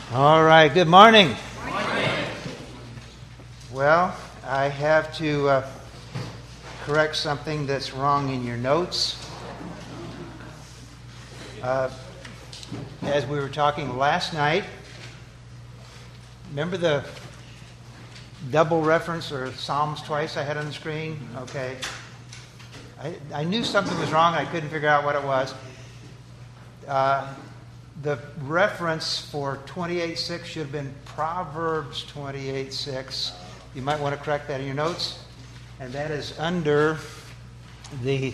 All right, good morning. Good morning. Well, I have to correct something that's wrong in your notes. As we were talking last night, remember the double reference or Psalms twice I had on the screen? Okay. I knew something was wrong. I couldn't figure out what it was. The reference for 28:6 should have been Proverbs 28:6. You might want to correct that in your notes. And that is under the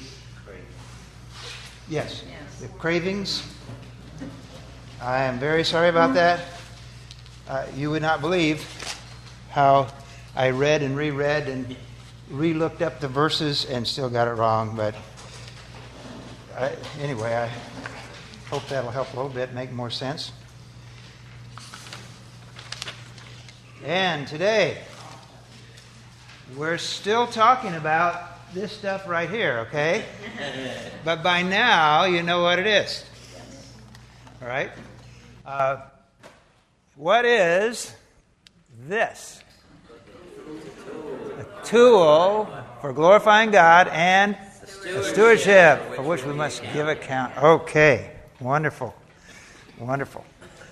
the cravings. I am very sorry about that. You would not believe how I read and reread and re-looked up the verses and still got it wrong. But anyway, I hope that'll help a little bit, make more sense. And today, we're still talking about this stuff right here, okay? But by now, you know what it is. All right? What is this? A tool for glorifying God and a stewardship for which we must give account. Okay. Wonderful. Wonderful.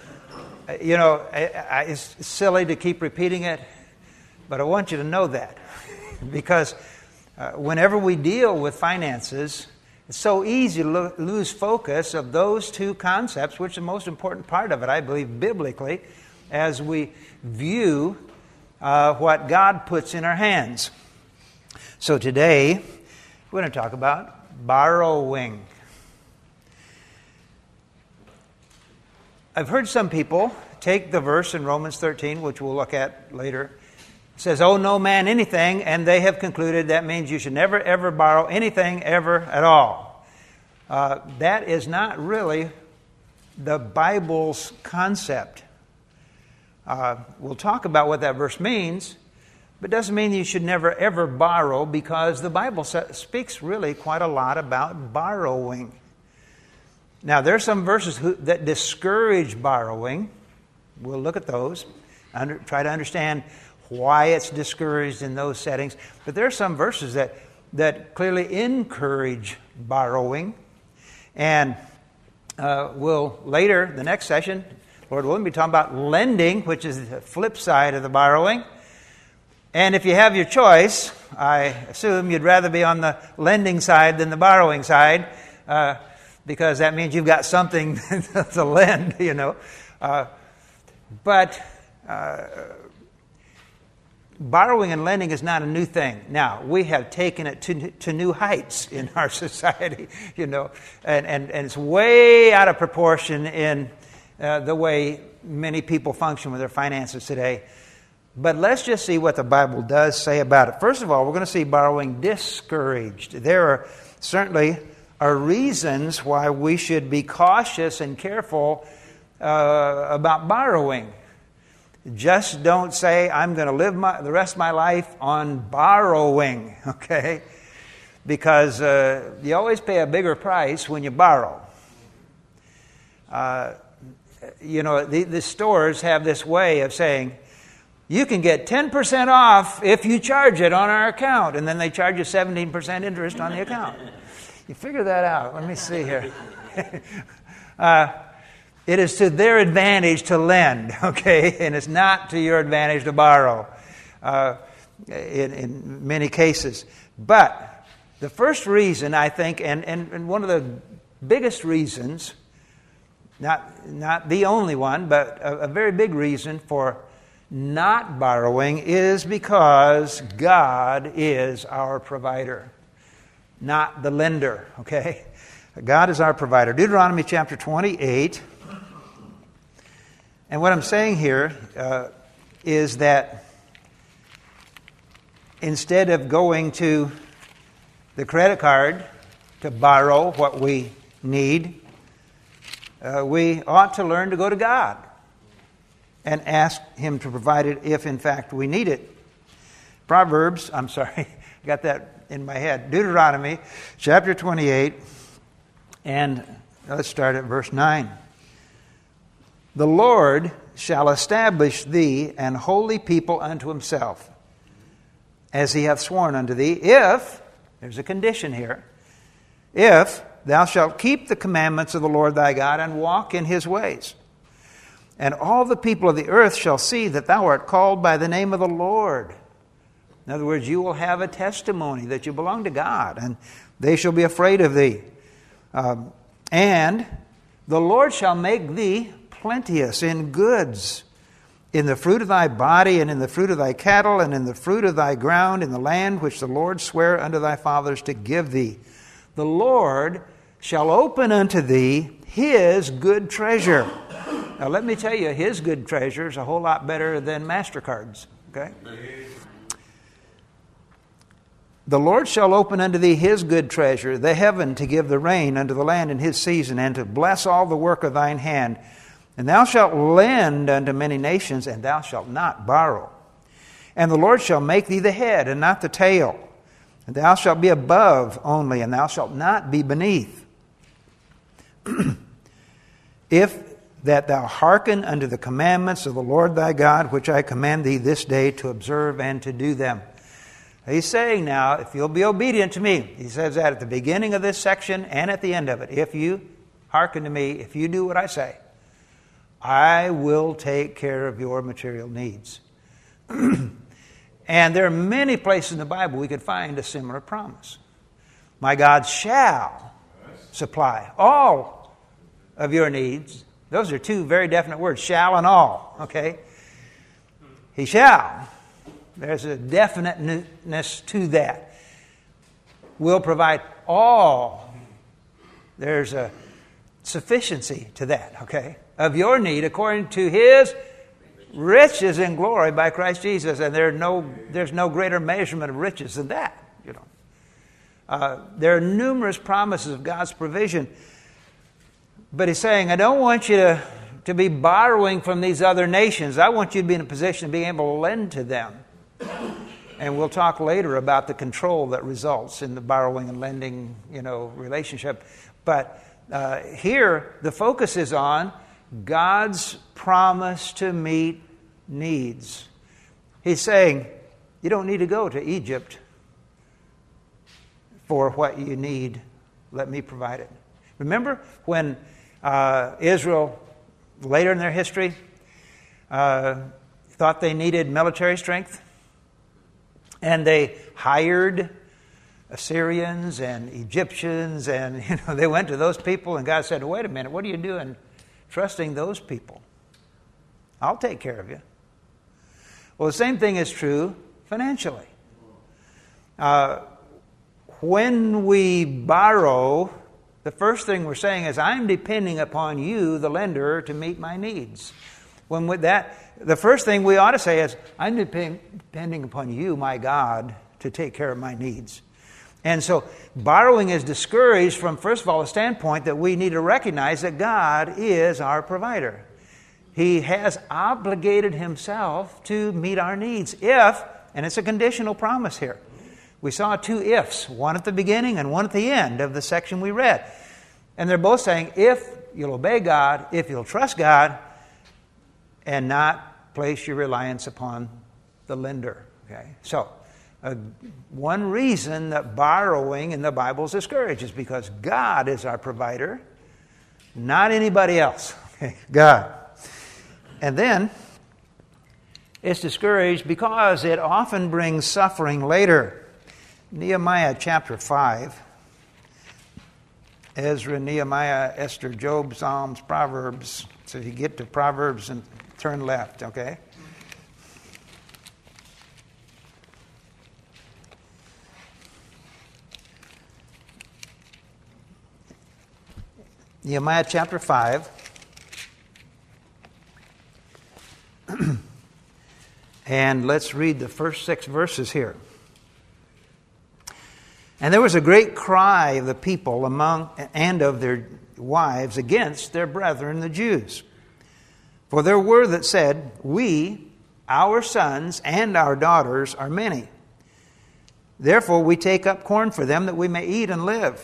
It's silly to keep repeating it, but I want you to know that. Because whenever we deal with finances, it's so easy to lose focus of those two concepts, which is the most important part of it, I believe, biblically, as we view what God puts in our hands. So today, we're going to talk about borrowing. I've heard some people take the verse in Romans 13, which we'll look at later. It says, "Owe no man anything," and they have concluded that means you should never, ever borrow anything ever at all. That is not really the Bible's concept. We'll talk about what that verse means, but it doesn't mean you should never, ever borrow, because the Bible speaks really quite a lot about borrowing. Now, there are some verses that discourage borrowing. We'll look at those, try to understand why it's discouraged in those settings. But there are some verses that clearly encourage borrowing. And we'll later, the next session, Lord willing, be talking about lending, which is the flip side of the borrowing. And if you have your choice, I assume you'd rather be on the lending side than the borrowing side, because that means you've got something to lend, you know. But borrowing and lending is not a new thing. Now, we have taken it to new heights in our society, you know, and it's way out of proportion in the way many people function with their finances today. But let's just see what the Bible does say about it. First of all, we're going to see borrowing discouraged. There certainly are reasons why we should be cautious and careful about borrowing. Just don't say, I'm going to live the rest of my life on borrowing, okay? Because you always pay a bigger price when you borrow. The stores have this way of saying, you can get 10% off if you charge it on our account, and then they charge you 17% interest on the account. You figure that out. Let me see here. It is to their advantage to lend, okay? And it's not to your advantage to borrow in many cases. But the first reason, I think, and one of the biggest reasons, not the only one, but a very big reason for not borrowing is because God is our provider, not the lender, okay? God is our provider. Deuteronomy chapter 28. And what I'm saying here is that instead of going to the credit card to borrow what we need, we ought to learn to go to God and ask Him to provide it if, in fact, we need it. I got that in my head. Deuteronomy chapter 28, and let's start at verse 9. The Lord shall establish thee an holy people unto himself, as he hath sworn unto thee, if, there's a condition here, if thou shalt keep the commandments of the Lord thy God and walk in his ways. And all the people of the earth shall see that thou art called by the name of the Lord. In other words, you will have a testimony that you belong to God, and they shall be afraid of thee. And the Lord shall make thee plenteous in goods, in the fruit of thy body, and in the fruit of thy cattle, and in the fruit of thy ground, in the land which the Lord sware unto thy fathers to give thee. The Lord shall open unto thee his good treasure. Now let me tell you, his good treasure is a whole lot better than MasterCards. Okay? The Lord shall open unto thee his good treasure, the heaven, to give the rain unto the land in his season, and to bless all the work of thine hand. And thou shalt lend unto many nations, and thou shalt not borrow. And the Lord shall make thee the head, and not the tail. And thou shalt be above only, and thou shalt not be beneath. If that thou hearken unto the commandments of the Lord thy God, which I command thee this day to observe and to do them. He's saying now, if you'll be obedient to me, he says that at the beginning of this section and at the end of it. If you hearken to me, if you do what I say, I will take care of your material needs. And there are many places in the Bible we could find a similar promise. My God shall supply all of your needs. Those are two very definite words, shall and all, okay? He shall. There's a definiteness to that. Will provide all. There's a sufficiency to that, okay? Of your need according to his riches in glory by Christ Jesus. And there's no greater measurement of riches than that, you know. There are numerous promises of God's provision. But he's saying, I don't want you to be borrowing from these other nations. I want you to be in a position of being able to lend to them. And we'll talk later about the control that results in the borrowing and lending, relationship. But here, the focus is on God's promise to meet needs. He's saying, you don't need to go to Egypt for what you need. Let me provide it. Remember when Israel, later in their history, thought they needed military strength? And they hired Assyrians and Egyptians, and they went to those people, and God said, wait a minute, what are you doing trusting those people? I'll take care of you. Well, the same thing is true financially. When we borrow, the first thing we're saying is, I'm depending upon you, the lender, to meet my needs. When with that, the first thing we ought to say is, I'm depending upon you, my God, to take care of my needs. And so borrowing is discouraged from, first of all, a standpoint that we need to recognize that God is our provider. He has obligated himself to meet our needs if, and it's a conditional promise here. We saw two ifs, one at the beginning and one at the end of the section we read. And they're both saying, if you'll obey God, if you'll trust God, and not place your reliance upon the lender. Okay? So, one reason that borrowing in the Bible is discouraged is because God is our provider, not anybody else. Okay? God. And then, it's discouraged because it often brings suffering later. Nehemiah chapter 5. Ezra, Nehemiah, Esther, Job, Psalms, Proverbs. So if you get to Proverbs and turn left, okay? Nehemiah chapter 5. And let's read the first 6 verses here. And there was a great cry of the people among and of their wives against their brethren, the Jews. For there were that said, we, our sons, and our daughters are many. Therefore we take up corn for them that we may eat and live.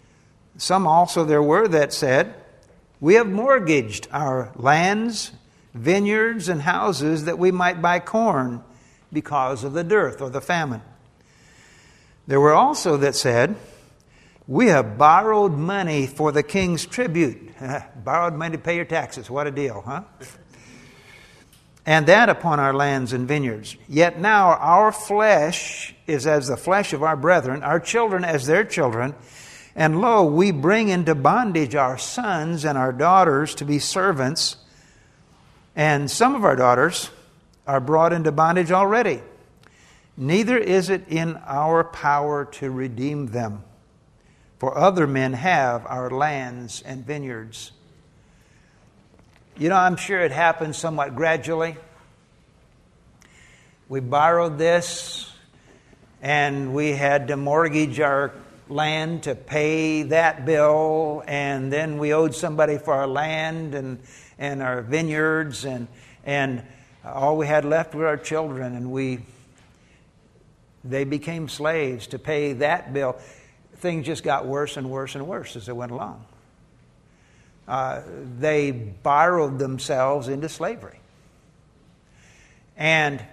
Some also there were that said, we have mortgaged our lands vineyards and houses that we might buy corn because of the dearth or the famine. There were also that said, we have borrowed money for the king's tribute. Borrowed money to pay your taxes. What a deal, huh? And that upon our lands and vineyards. Yet now our flesh is as the flesh of our brethren, our children as their children. And lo, we bring into bondage our sons and our daughters to be servants. And some of our daughters are brought into bondage already. Neither is it in our power to redeem them. For other men have our lands and vineyards. You know, I'm sure it happened somewhat gradually. We borrowed this, and we had to mortgage our land to pay that bill, and then we owed somebody for our land and our vineyards, and all we had left were our children, and they became slaves to pay that bill. Things just got worse and worse and worse as it went along. They borrowed themselves into slavery. And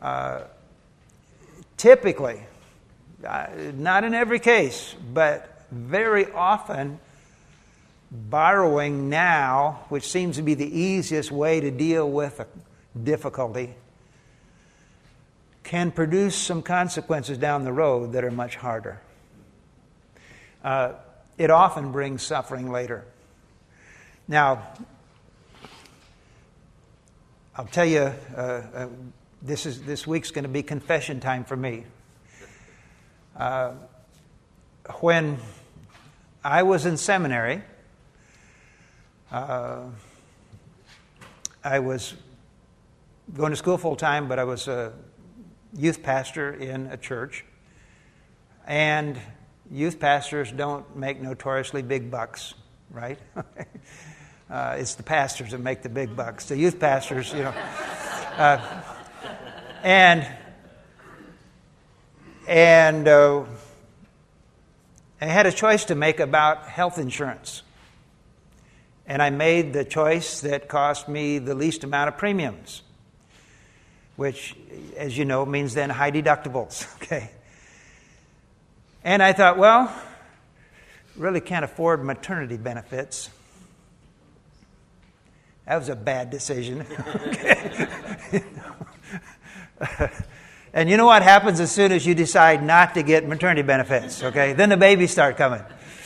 typically, not in every case, but very often, borrowing now, which seems to be the easiest way to deal with a difficulty, can produce some consequences down the road that are much harder. It often brings suffering later. Now, I'll tell you, this week's going to be confession time for me. When I was in seminary, I was going to school full time, but I was a youth pastor in a church. And youth pastors don't make notoriously big bucks, right? It's the pastors that make the big bucks. The youth pastors, and I had a choice to make about health insurance. And I made the choice that cost me the least amount of premiums, which, as you know, means then high deductibles, okay? And I thought, well, really can't afford maternity benefits. That was a bad decision. And you know what happens as soon as you decide not to get maternity benefits, okay? Then the babies start coming.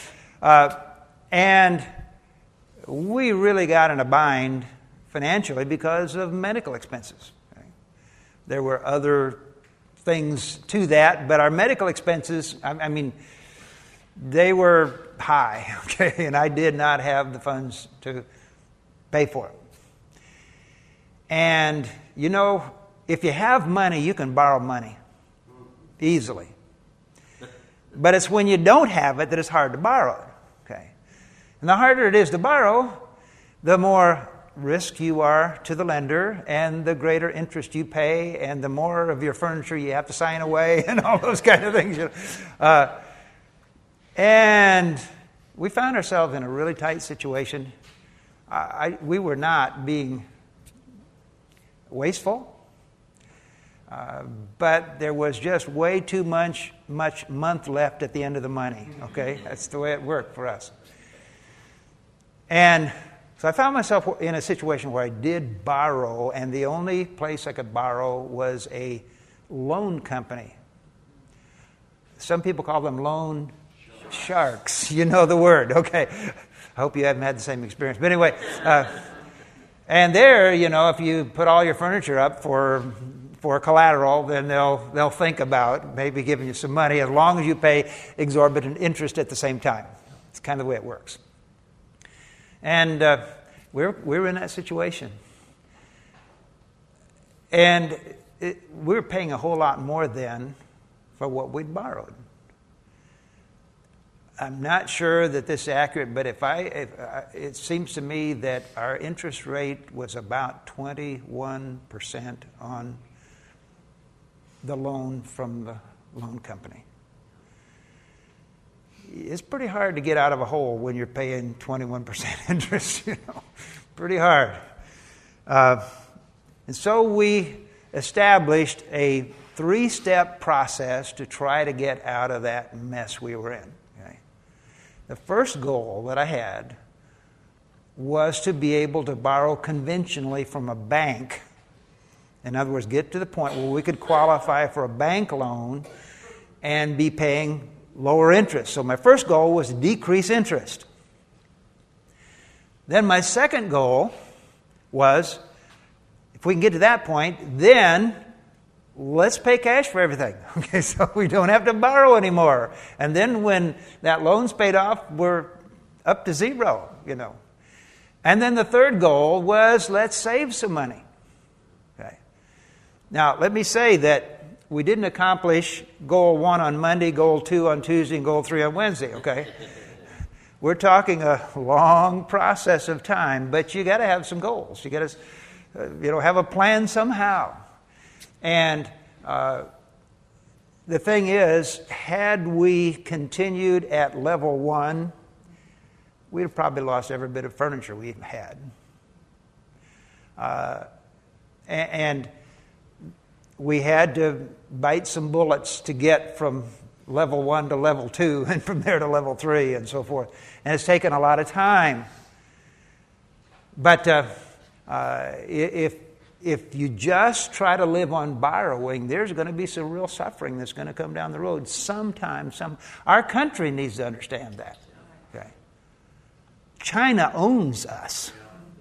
And we really got in a bind financially because of medical expenses. Okay? There were other things to that, but our medical expenses, I mean, they were high, okay? And I did not have the funds to pay for it. And, you know, if you have money, you can borrow money easily. But it's when you don't have it that it's hard to borrow it, okay? And the harder it is to borrow, the more risk you are to the lender, and the greater interest you pay, and the more of your furniture you have to sign away, and all those kind of things. And we found ourselves in a really tight situation. We were not being wasteful, but there was just way too much month left at the end of the money. Okay, that's the way it worked for us. And so I found myself in a situation where I did borrow, and the only place I could borrow was a loan company. Some people call them loan sharks. You know the word, okay. I hope you haven't had the same experience. But anyway, and there, you know, if you put all your furniture up for collateral, then they'll think about maybe giving you some money as long as you pay exorbitant interest at the same time. It's kind of the way it works. And we were in that situation. And we were paying a whole lot more then for what we'd borrowed. I'm not sure that this is accurate, but it seems to me that our interest rate was about 21% on the loan from the loan company. It's pretty hard to get out of a hole when you're paying 21% interest, you know, pretty hard. And so we established a 3-step process to try to get out of that mess we were in. Okay? The first goal that I had was to be able to borrow conventionally from a bank. In other words, get to the point where we could qualify for a bank loan and be paying lower interest. So my first goal was to decrease interest. Then my second goal was, if we can get to that point, then let's pay cash for everything. Okay, so we don't have to borrow anymore. And then when that loan's paid off, we're up to zero, And then the third goal was, let's save some money. Okay. Now, let me say that we didn't accomplish goal 1 on Monday, goal 2 on Tuesday, and goal 3 on Wednesday, okay? We're talking a long process of time, but you got to have some goals. You got to, have a plan somehow. And the thing is, had we continued at level 1, we'd have probably lost every bit of furniture we had. And we had to bite some bullets to get from level 1 to level 2 and from there to level 3 and so forth. And it's taken a lot of time. But if you just try to live on borrowing, there's going to be some real suffering that's going to come down the road sometime. Our country needs to understand that. Okay? China owns us.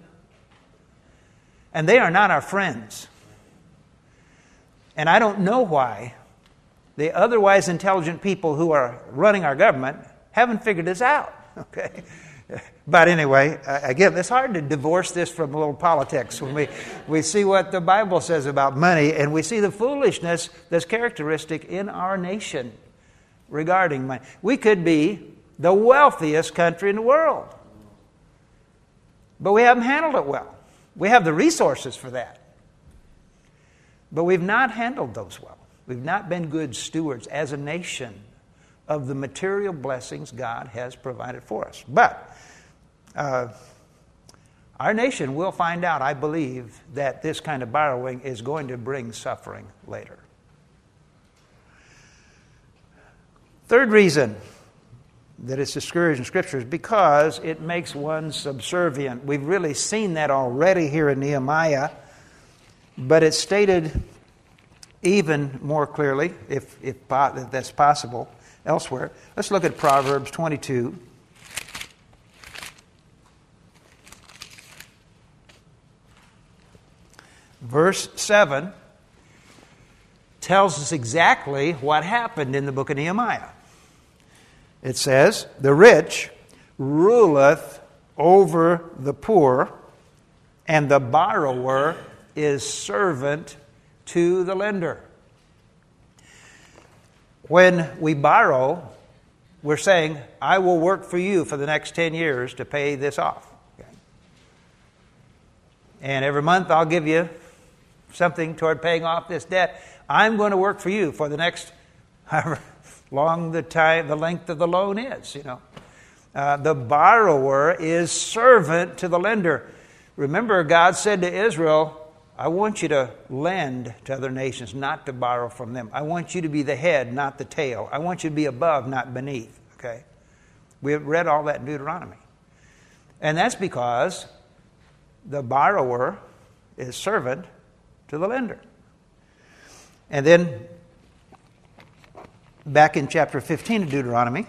And they are not our friends. And I don't know why the otherwise intelligent people who are running our government haven't figured this out. Okay? But anyway, again, it's hard to divorce this from a little politics when we see what the Bible says about money, and we see the foolishness that's characteristic in our nation regarding money. We could be the wealthiest country in the world, but we haven't handled it well. We have the resources for that, but we've not handled those well. We've not been good stewards as a nation of the material blessings God has provided for us. But our nation will find out, I believe, that this kind of borrowing is going to bring suffering later. Third reason that it's discouraged in Scripture is because it makes one subservient. We've really seen that already here in Nehemiah, but it's stated even more clearly, if that's possible, elsewhere. Let's look at Proverbs 22. Verse 7 tells us exactly what happened in the book of Nehemiah. It says, "The rich ruleth over the poor, and the borrower is servant to the lender." When we borrow, we're saying, I will work for you for the next 10 years to pay this off. Okay? And every month I'll give you something toward paying off this debt. I'm going to work for you for the next however long the length of the loan is. The borrower is servant to the lender. Remember, God said to Israel, I want you to lend to other nations, not to borrow from them. I want you to be the head, not the tail. I want you to be above, not beneath. Okay? We have read all that in Deuteronomy. And that's because the borrower is servant to the lender. And then, back in chapter 15 of Deuteronomy,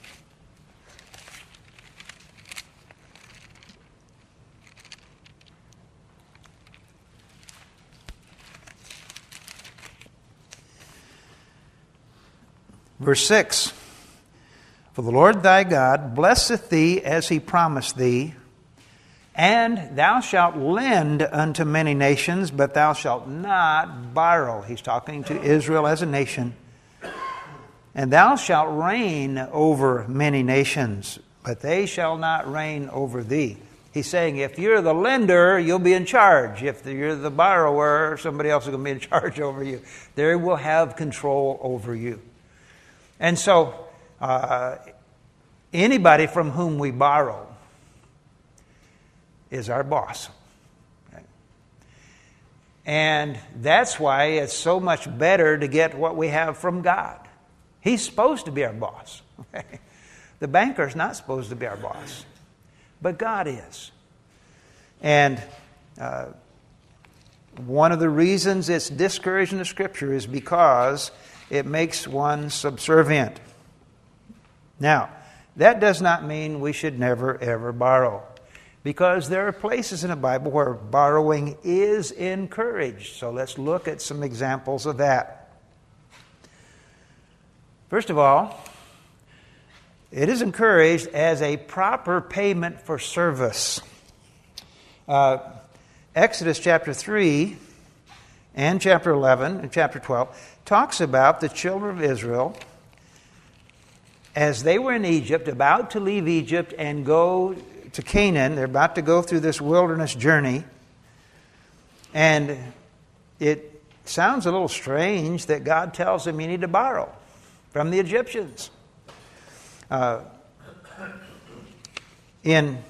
verse 6, "For the Lord thy God blesseth thee as he promised thee, and thou shalt lend unto many nations, but thou shalt not borrow." He's talking to Israel as a nation. "And thou shalt reign over many nations, but they shall not reign over thee." He's saying if you're the lender, you'll be in charge. If you're the borrower, somebody else is going to be in charge over you. They will have control over you. And so, anybody from whom we borrow is our boss. Okay? And that's why it's so much better to get what we have from God. He's supposed to be our boss. Okay? The banker's not supposed to be our boss, but God is. And one of the reasons it's discouraged in the Scripture is because it makes one subservient. Now, that does not mean we should never, ever borrow, because there are places in the Bible where borrowing is encouraged. So let's look at some examples of that. First of all, it is encouraged as a proper payment for service. Exodus chapter 3 and chapter 11 and chapter 12 talks about the children of Israel as they were in Egypt, about to leave Egypt and go to Canaan. They're about to go through this wilderness journey. And it sounds a little strange that God tells them you need to borrow from the Egyptians. In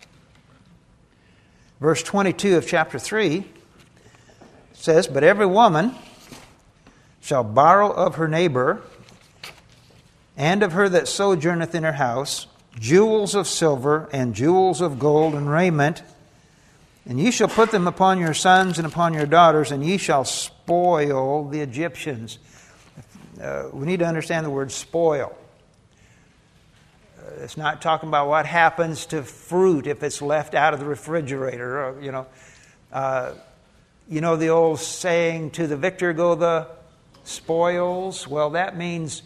verse 22 of chapter 3, it says, "But every woman shall borrow of her neighbor and of her that sojourneth in her house jewels of silver and jewels of gold and raiment, and ye shall put them upon your sons and upon your daughters, and ye shall spoil the Egyptians." We need to understand the word spoil. It's not talking about what happens to fruit if it's left out of the refrigerator. Or, the old saying, "To the victor go the spoils." Well, that means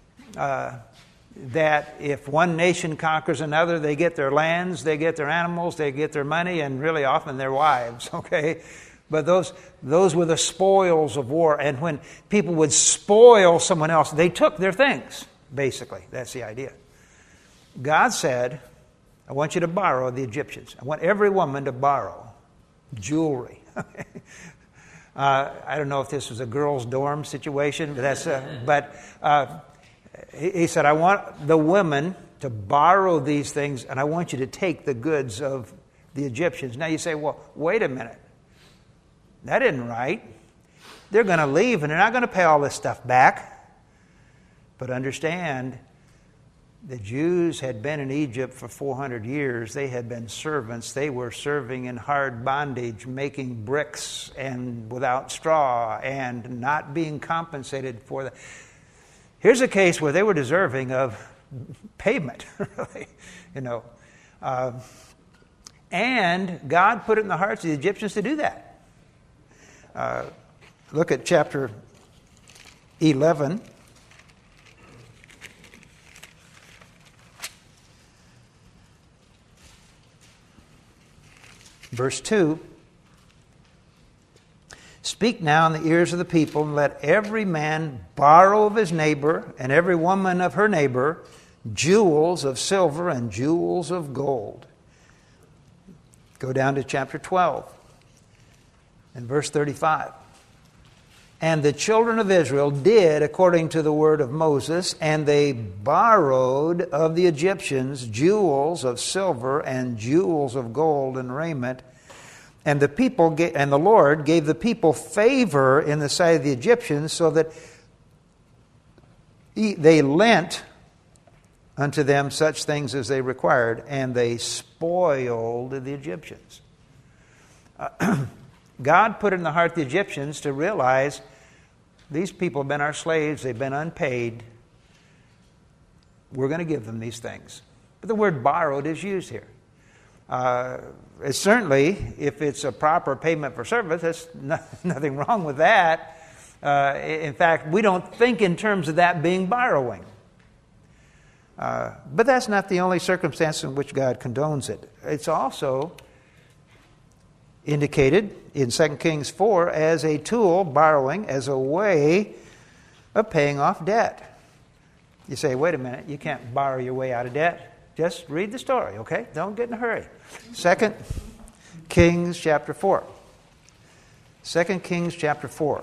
that if one nation conquers another, they get their lands, they get their animals, they get their money, and really often their wives, okay? But those were the spoils of war. And when people would spoil someone else, they took their things, basically. That's the idea. God said, I want you to borrow the Egyptians. I want every woman to borrow jewelry. I don't know if this was a girls' dorm situation, but he said, I want the women to borrow these things, and I want you to take the goods of the Egyptians. Now you say, well, wait a minute. That isn't right. They're going to leave, and they're not going to pay all this stuff back. But understand, the Jews had been in Egypt for 400 years. They had been servants. They were serving in hard bondage, making bricks and without straw, and not being compensated for that. Here's a case where they were deserving of payment, really, and God put it in the hearts of the Egyptians to do that. Look at chapter 11. Verse 2, "Speak now in the ears of the people, and let every man borrow of his neighbor, and every woman of her neighbor, jewels of silver and jewels of gold." Go down to chapter 12 and verse 35. "And the children of Israel did according to the word of Moses, and they borrowed of the Egyptians jewels of silver and jewels of gold and raiment. And the Lord gave the people favor in the sight of the Egyptians, so that they lent unto them such things as they required, and they spoiled the Egyptians." God put it in the heart of the Egyptians to realize these people have been our slaves, they've been unpaid, we're going to give them these things. But the word borrowed is used here. It's certainly, if it's a proper payment for service, there's nothing wrong with that. In fact, we don't think in terms of that being borrowing. But that's not the only circumstance in which God condones it. It's also indicated in 2 Kings 4 as a tool, borrowing, as a way of paying off debt. You say, wait a minute, you can't borrow your way out of debt. Just read the story, okay? Don't get in a hurry. 2 Kings chapter 4. 2 Kings chapter 4.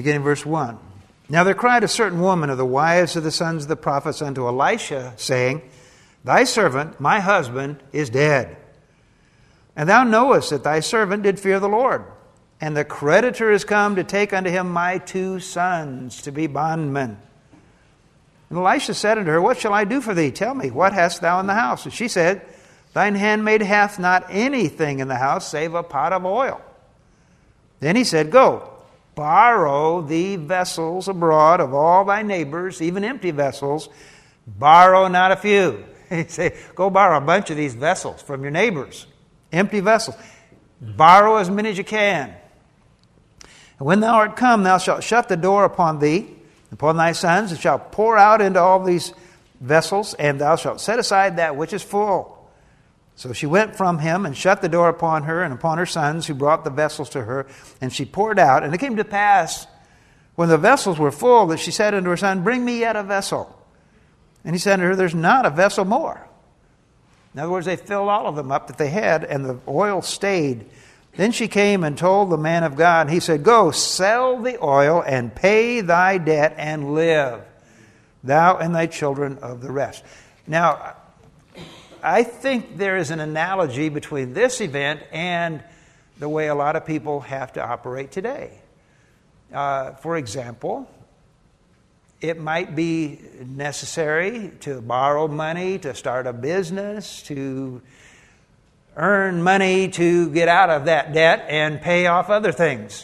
beginning verse 1. Now there cried a certain woman of the wives of the sons of the prophets unto Elisha, saying, Thy servant, my husband, is dead. And thou knowest that thy servant did fear the Lord. And the creditor is come to take unto him my 2 sons to be bondmen. And Elisha said unto her, What shall I do for thee? Tell me, what hast thou in the house? And she said, Thine handmaid hath not anything in the house save a pot of oil. Then he said, Go, borrow thee vessels abroad of all thy neighbors, even empty vessels. Borrow not a few. He said, Go borrow a bunch of these vessels from your neighbors, empty vessels. Borrow as many as you can. And when thou art come, thou shalt shut the door upon thee, upon thy sons, and shalt pour out into all these vessels, and thou shalt set aside that which is full. So she went from him and shut the door upon her and upon her sons, who brought the vessels to her, and she poured out. And it came to pass, when the vessels were full, that she said unto her son, Bring me yet a vessel. And he said unto her, There's not a vessel more. In other words, they filled all of them up that they had, and the oil stayed. Then she came and told the man of God, and he said, Go, sell the oil, and pay thy debt, and live, thou and thy children of the rest. Now, I think there is an analogy between this event and the way a lot of people have to operate today. For example, it might be necessary to borrow money to start a business, to earn money to get out of that debt and pay off other things.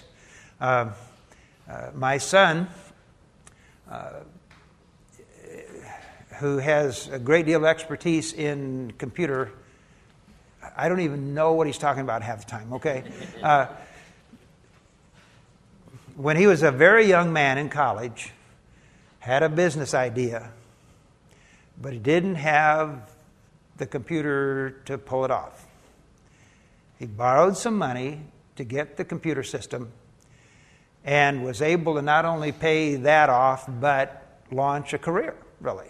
My son, who has a great deal of expertise in computer, I don't even know what he's talking about half the time, okay? When he was a very young man in college, had a business idea, but he didn't have the computer to pull it off. He borrowed some money to get the computer system and was able to not only pay that off, but launch a career, really.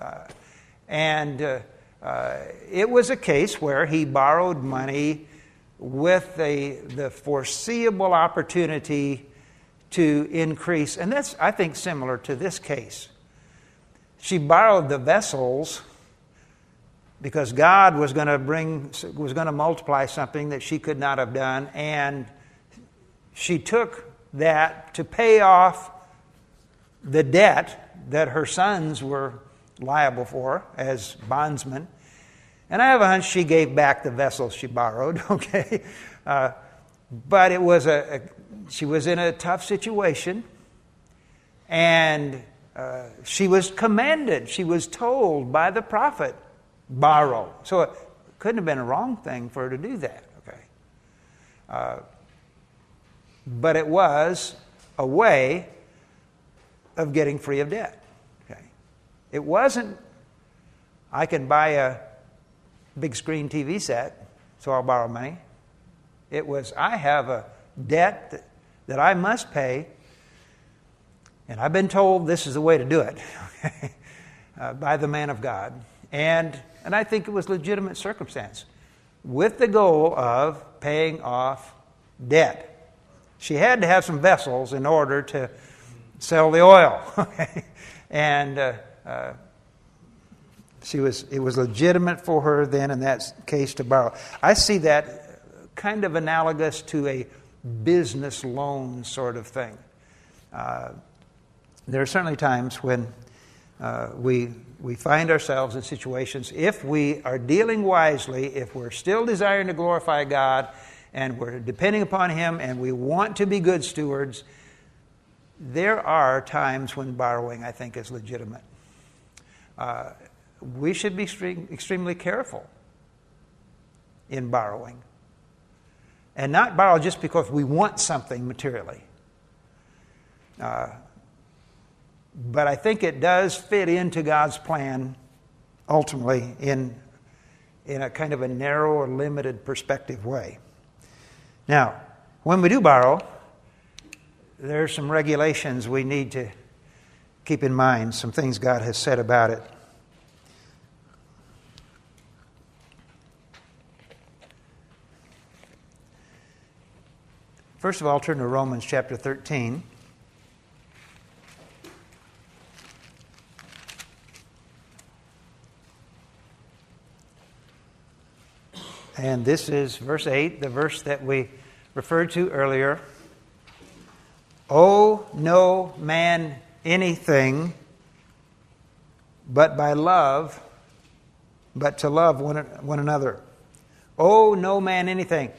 It was a case where he borrowed money with the foreseeable opportunity to increase. And that's, I think, similar to this case. She borrowed the vessels because God was going to multiply something that she could not have done, and she took that to pay off the debt that her sons were liable for as bondsmen. And I have a hunch she gave back the vessels she borrowed, okay? But it was she was in a tough situation, and she was commanded, she was told by the prophet, borrow. So it couldn't have been a wrong thing for her to do that, okay? But it was a way of getting free of debt. It wasn't, I can buy a big screen TV set, so I'll borrow money. It was, I have a debt that I must pay, and I've been told this is the way to do it by the man of God. And I think it was legitimate circumstance with the goal of paying off debt. She had to have some vessels in order to sell the oil. And it was legitimate for her then in that case to borrow. I see that kind of analogous to a business loan sort of thing. There are certainly times when we find ourselves in situations, if we are dealing wisely, if we're still desiring to glorify God, and we're depending upon Him, and we want to be good stewards, there are times when borrowing, I think, is legitimate. We should be extremely careful in borrowing. And not borrow just because we want something materially. But I think it does fit into God's plan, ultimately, in a kind of a narrow or limited perspective way. Now, when we do borrow, there are some regulations we need to keep in mind, some things God has said about it. First of all, turn to Romans chapter 13. And this is verse 8, the verse that we referred to earlier. Owe no man anything but by love, but to love one another. Owe no man anything.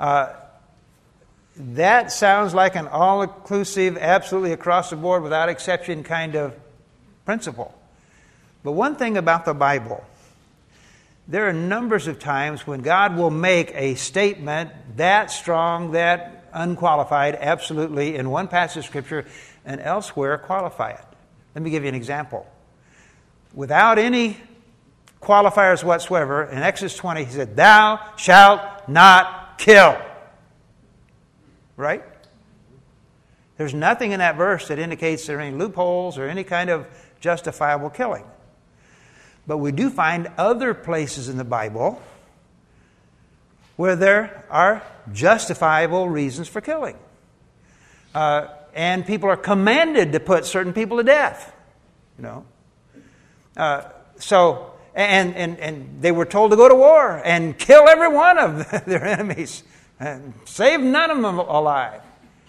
That sounds like an all-inclusive, absolutely across the board, without exception kind of principle. But one thing about the Bible, there are numbers of times when God will make a statement that strong, that unqualified, absolutely, in one passage of Scripture, and elsewhere qualify it. Let me give you an example. Without any qualifiers whatsoever, in Exodus 20, he said, "Thou shalt not kill." Right? There's nothing in that verse that indicates there are any loopholes or any kind of justifiable killing. But we do find other places in the Bible where there are justifiable reasons for killing. And people are commanded to put certain people to death. You know. And they were told to go to war and kill every one of their enemies. And save none of them alive.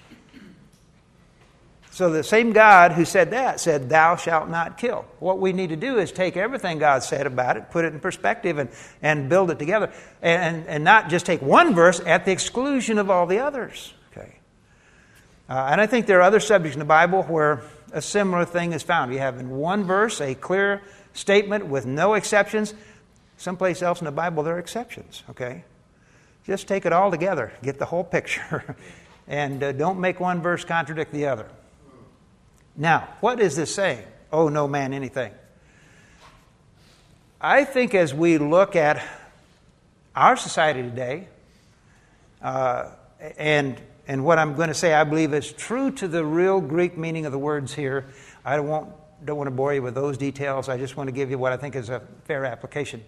So the same God who said that said, "Thou shalt not kill." What we need to do is take everything God said about it, put it in perspective, and build it together. And not just take one verse at the exclusion of all the others. Okay. And I think there are other subjects in the Bible where a similar thing is found. You have in one verse a clear statement with no exceptions. Someplace else in the Bible there are exceptions. Okay. Just take it all together. Get the whole picture. And don't make one verse contradict the other. Now, what is this saying? Owe no man anything. I think as we look at our society today, and what I'm going to say I believe is true to the real Greek meaning of the words here, I don't want to bore you with those details. I just want to give you what I think is a fair application.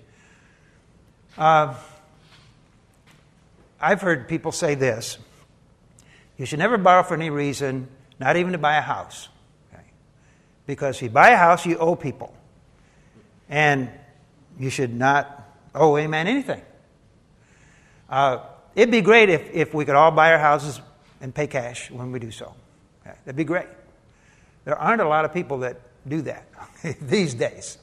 I've heard people say this: you should never borrow for any reason, not even to buy a house. Okay? Because if you buy a house, you owe people. And you should not owe any man anything. It'd be great if we could all buy our houses and pay cash when we do so. Okay? That'd be great. There aren't a lot of people that do that these days.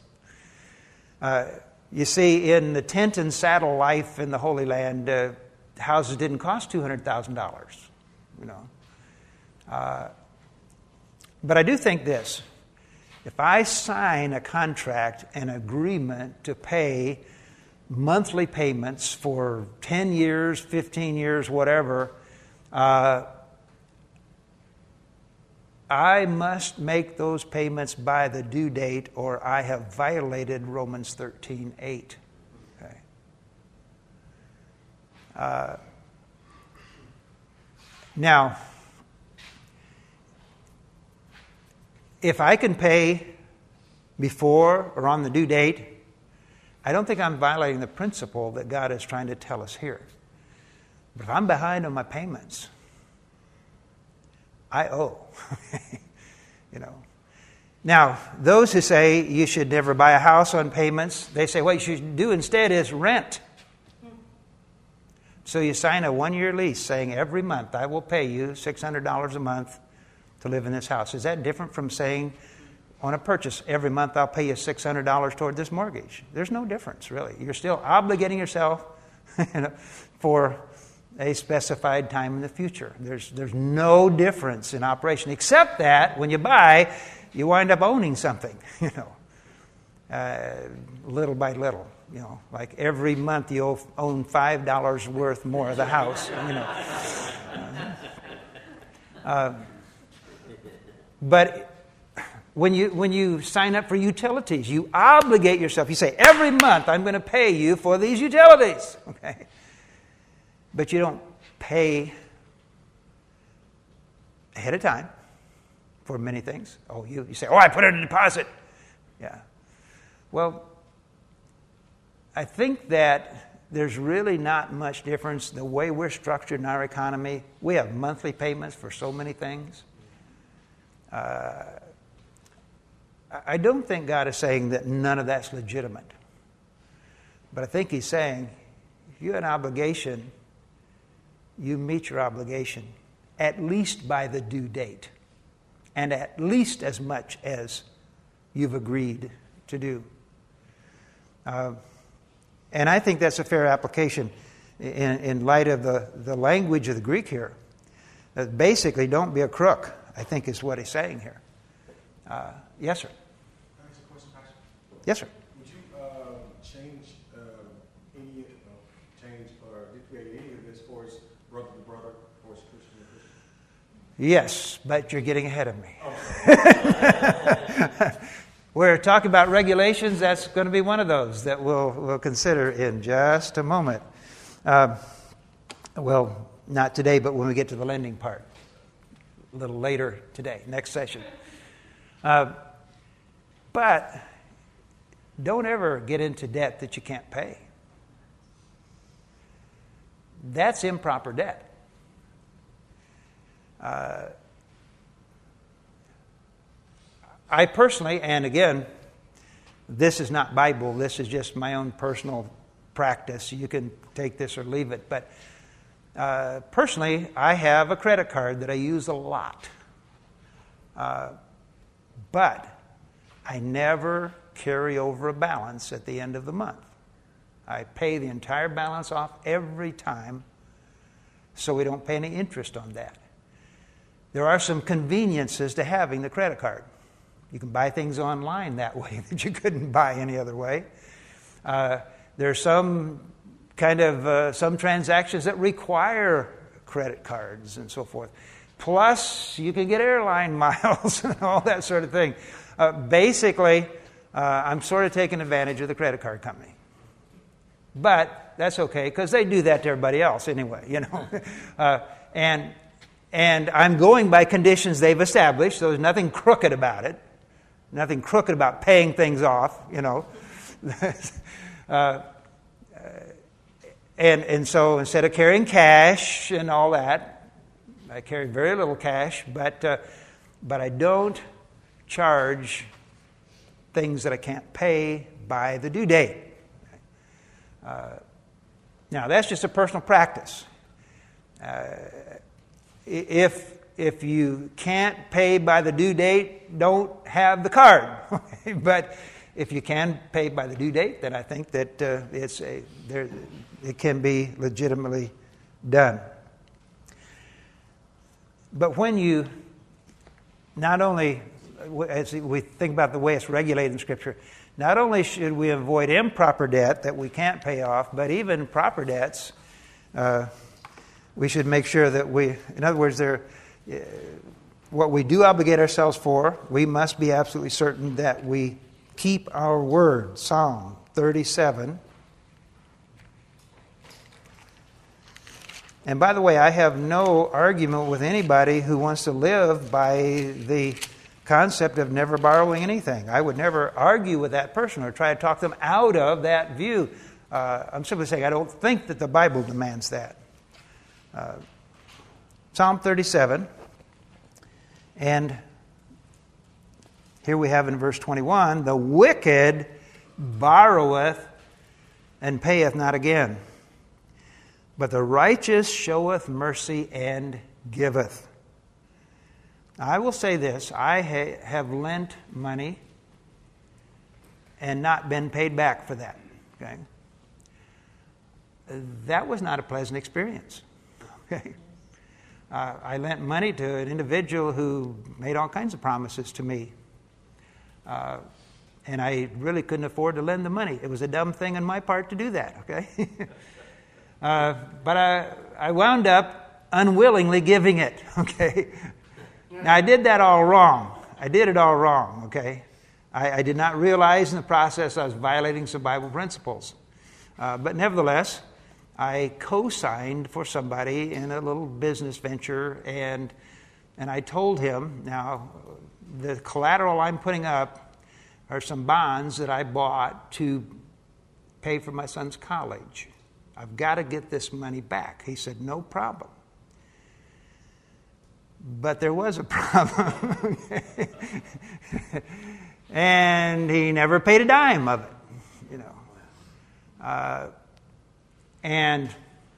You see, in the tent and saddle life in the Holy Land, houses didn't cost $200,000, you know. But I do think this: if I sign a contract, an agreement to pay monthly payments for 10 years, 15 years, whatever, I must make those payments by the due date, or I have violated Romans 13:8. Now, if I can pay before or on the due date, I don't think I'm violating the principle that God is trying to tell us here. But if I'm behind on my payments, I owe. You know. Now, those who say you should never buy a house on payments, they say what you should do instead is rent. So you sign a 1-year lease saying every month I will pay you $600 a month to live in this house. Is that different from saying on a purchase every month I'll pay you $600 toward this mortgage? There's no difference, really. You're still obligating yourself for a specified time in the future. There's no difference in operation, except that when you buy, you wind up owning something, little by little. Like every month you own $5 worth more of the house. But when you sign up for utilities, you obligate yourself. You say, every month I'm going to pay you for these utilities. Okay? But you don't pay ahead of time for many things. You say, I put in a deposit. Yeah. Well, I think that there's really not much difference the way we're structured in our economy. We have monthly payments for so many things. I don't think God is saying that none of that's legitimate. But I think He's saying you have an obligation, you meet your obligation at least by the due date, and at least as much as you've agreed to do. And I think that's a fair application in light of the language of the Greek here. Basically, don't be a crook, I think is what he's saying here. Yes, sir. Can I ask a question, Pastor? Yes, sir. Would you change or recreate any of this for his brother to brother, or his Christian to Christian? Yes, but you're getting ahead of me. We're talking about regulations. That's going to be one of those that we'll consider in just a moment. Well, not today, but when we get to the lending part. A little later today, next session. But don't ever get into debt that you can't pay. That's improper debt. I personally, and again, this is not Bible, this is just my own personal practice. You can take this or leave it. But personally, I have a credit card that I use a lot. But I never carry over a balance at the end of the month. I pay the entire balance off every time, so we don't pay any interest on that. There are some conveniences to having the credit card. You can buy things online that way that you couldn't buy any other way. There's some some transactions that require credit cards and so forth. Plus, you can get airline miles and all that sort of thing. Basically, I'm sort of taking advantage of the credit card company. But that's okay, because they do that to everybody else anyway, you know. And I'm going by conditions they've established, so there's nothing crooked about it. Nothing crooked about paying things off, you know. And so instead of carrying cash and all that, I carry very little cash, but I don't charge things that I can't pay by the due date. Now, that's just a personal practice. If you can't pay by the due date, don't have the card. But if you can pay by the due date, then I think that it can be legitimately done. But when you not only, as we think about the way it's regulated in Scripture, not only should we avoid improper debt that we can't pay off, but even proper debts, we should make sure that in other words, what we do obligate ourselves for, we must be absolutely certain that we keep our word. Psalm 37. And by the way, I have no argument with anybody who wants to live by the concept of never borrowing anything. I would never argue with that person or try to talk them out of that view. I'm simply saying I don't think that the Bible demands that. Psalm 37. And here we have in verse 21, the wicked borroweth and payeth not again, but the righteous showeth mercy and giveth. I will say this, I have lent money and not been paid back for that. Okay? That was not a pleasant experience. Okay? I lent money to an individual who made all kinds of promises to me. And I really couldn't afford to lend the money. It was a dumb thing on my part to do that, okay? But I wound up unwillingly giving it, okay? Now, I did that all wrong. I did it all wrong, okay? I did not realize in the process I was violating some Bible principles. But nevertheless, I co-signed for somebody in a little business venture, and I told him, now, the collateral I'm putting up are some bonds that I bought to pay for my son's college. I've got to get this money back. He said, no problem. But there was a problem. And he never paid a dime of it, you know. And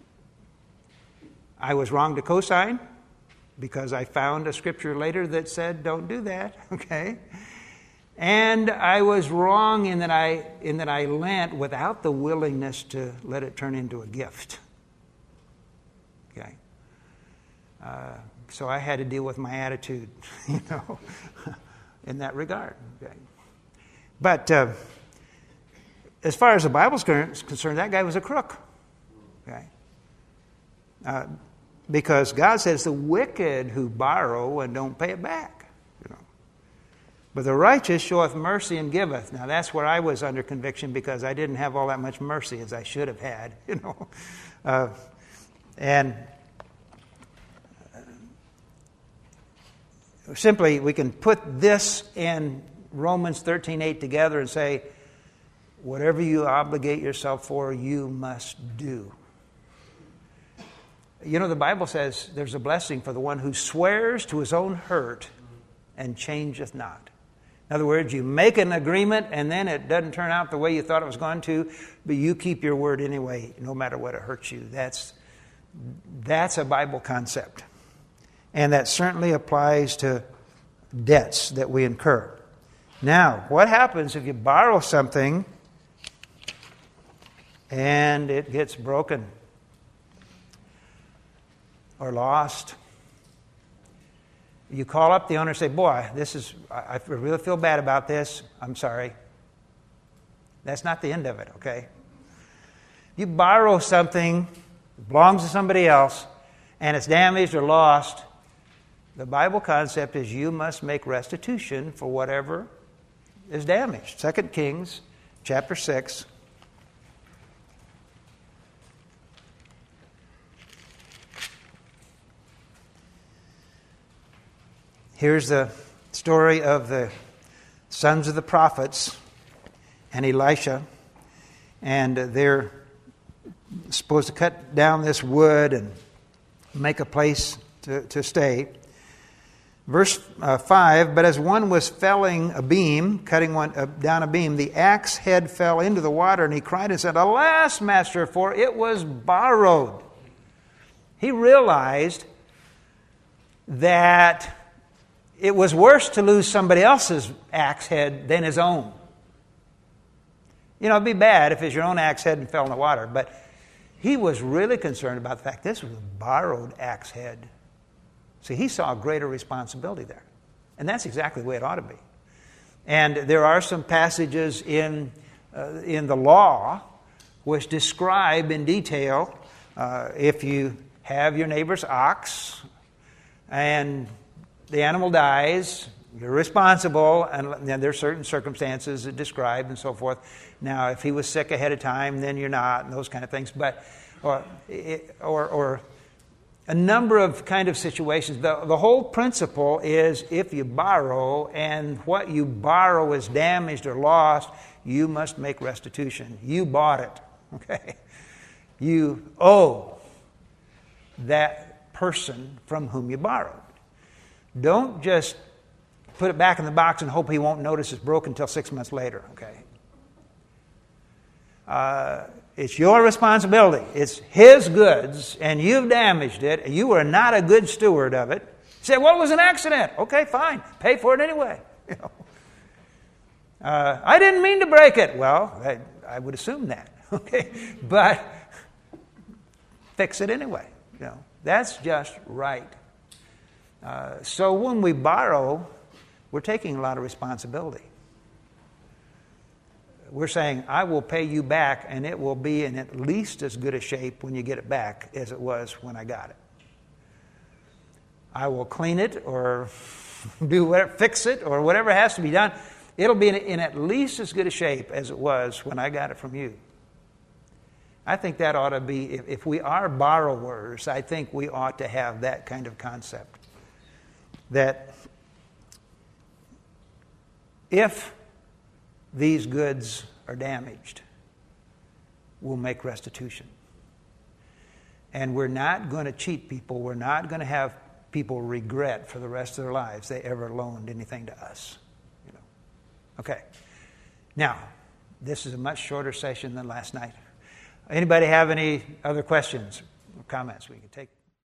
I was wrong to co-sign because I found a scripture later that said, don't do that, okay? And I was wrong in that I lent without the willingness to let it turn into a gift, okay? So I had to deal with my attitude, in that regard, okay? But as far as the Bible's concerned, that guy was a crook, okay? Because God says the wicked who borrow and don't pay it back. But the righteous showeth mercy and giveth. Now that's where I was under conviction because I didn't have all that much mercy as I should have had. And simply we can put this in Romans 13:8 together and say, whatever you obligate yourself for, you must do. The Bible says there's a blessing for the one who swears to his own hurt and changeth not. In other words, you make an agreement and then it doesn't turn out the way you thought it was going to, but you keep your word anyway, no matter what it hurts you. That's a Bible concept. And that certainly applies to debts that we incur. Now, what happens if you borrow something and it gets broken or lost? You call up the owner and say, boy, I really feel bad about this. I'm sorry. That's not the end of it, okay? You borrow something that belongs to somebody else and it's damaged or lost, the Bible concept is you must make restitution for whatever is damaged. 2 Kings chapter 6. Here's the story of the sons of the prophets and Elisha. And they're supposed to cut down this wood and make a place to stay. Verse 5, but as one was felling a beam, cutting down a beam, the axe head fell into the water, and he cried and said, alas, master, for it was borrowed. He realized that it was worse to lose somebody else's axe head than his own. It'd be bad if it's your own axe head and fell in the water, but he was really concerned about the fact this was a borrowed axe head. See, he saw a greater responsibility there. And that's exactly the way it ought to be. And there are some passages in the law which describe in detail if you have your neighbor's ox and the animal dies, you're responsible, and there are certain circumstances that describe and so forth. Now, if he was sick ahead of time, then you're not, and those kind of things. But or a number of kind of situations. The whole principle is if you borrow and what you borrow is damaged or lost, you must make restitution. You bought it, okay? You owe that person from whom you borrowed. Don't just put it back in the box and hope he won't notice it's broken until 6 months later, okay? It's your responsibility. It's his goods, and you've damaged it, and you were not a good steward of it. You say, well, it was an accident. Okay, fine. Pay for it anyway. I didn't mean to break it. Well, I would assume that, okay? But fix it anyway. That's just right. So when we borrow, we're taking a lot of responsibility. We're saying, I will pay you back, and it will be in at least as good a shape when you get it back as it was when I got it. I will clean it or do whatever, fix it or whatever has to be done. It'll be in at least as good a shape as it was when I got it from you. I think that ought to be, if we are borrowers, I think we ought to have that kind of concept. That if these goods are damaged, we'll make restitution. And we're not going to cheat people. We're not going to have people regret for the rest of their lives they ever loaned anything to us. Okay. Now, this is a much shorter session than last night. Anybody have any other questions or comments we can take?